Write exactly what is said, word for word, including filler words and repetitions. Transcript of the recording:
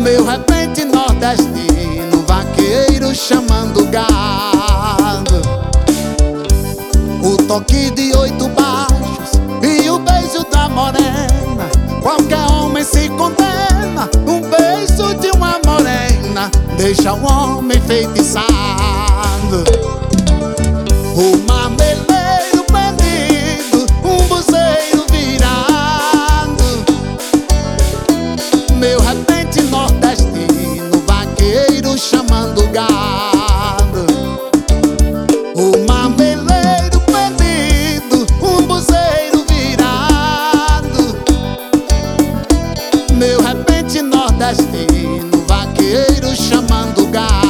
Meu repente nordestino, vaqueiro chamando gado. O toque de oito baixos e o beijo da morena, qualquer homem se condena. Um beijo de uma morena deixa o homem enfeitiçado. O marmeleiro prendido, um buzeiro virado. Meu repente nordestino, vaqueiro chamando gado. O marmeleiro prendido, um buzeiro virado. Meu repente nordestino, vaqueiro chamando gado.